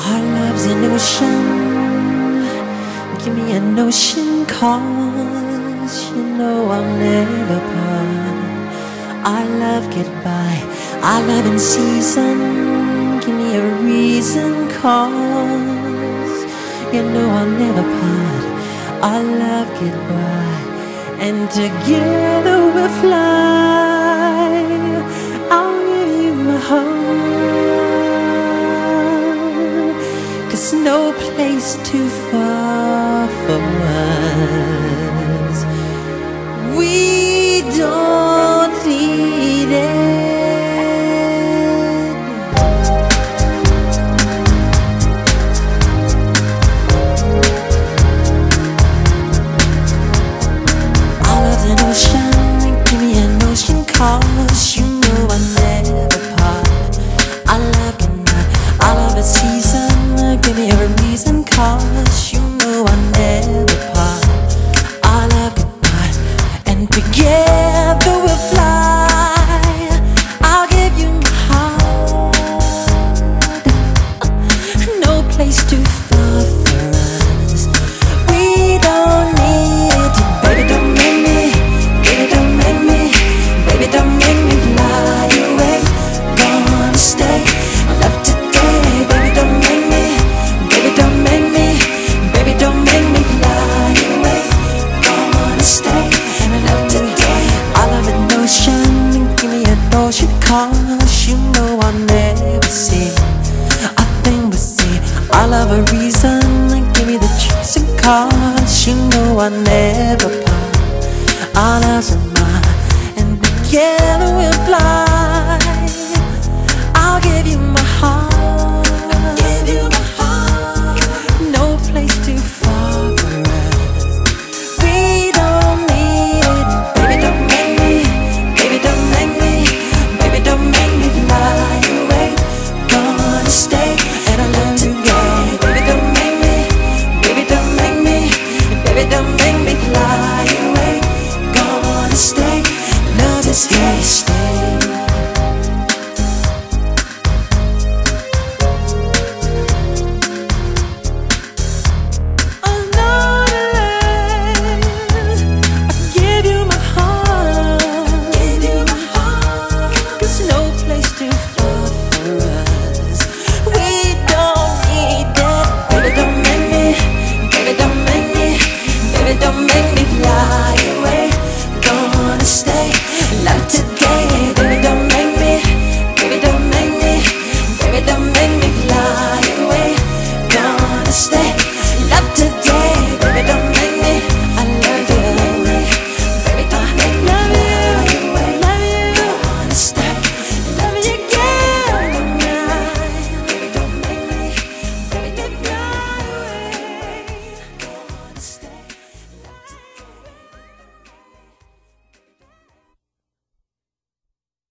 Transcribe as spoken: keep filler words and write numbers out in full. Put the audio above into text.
Our love's an ocean. Give me an ocean, 'cause you know I'll never part. Our love get by, our love in season. Give me a reason, 'cause you know I'll never part. Our love get by, and together we'll fly. I'll give you my heart, 'cause no place too far for us. We don't need it. Our love's an ocean. Give me an ocean, 'cause you know I never part. Our love cannot, our love is season. Give me a reason, 'cause you know I never part. Our love goodbye, and together we'll fly. I'll give you my heart. No place too far for us. We don't need it. Baby, don't make me, baby, don't make me, baby, don't make me fly away. Gonna stay, love today. Baby, don't make me, baby, don't make me, baby, don't make me fly away. Gonna stay, love today. I love an ocean, give me an ocean, 'cause you know I'll never see a thing but see. I love a reason, give me the truth, 'cause you know I'll never part. Our love's a mine, and together we'll fly.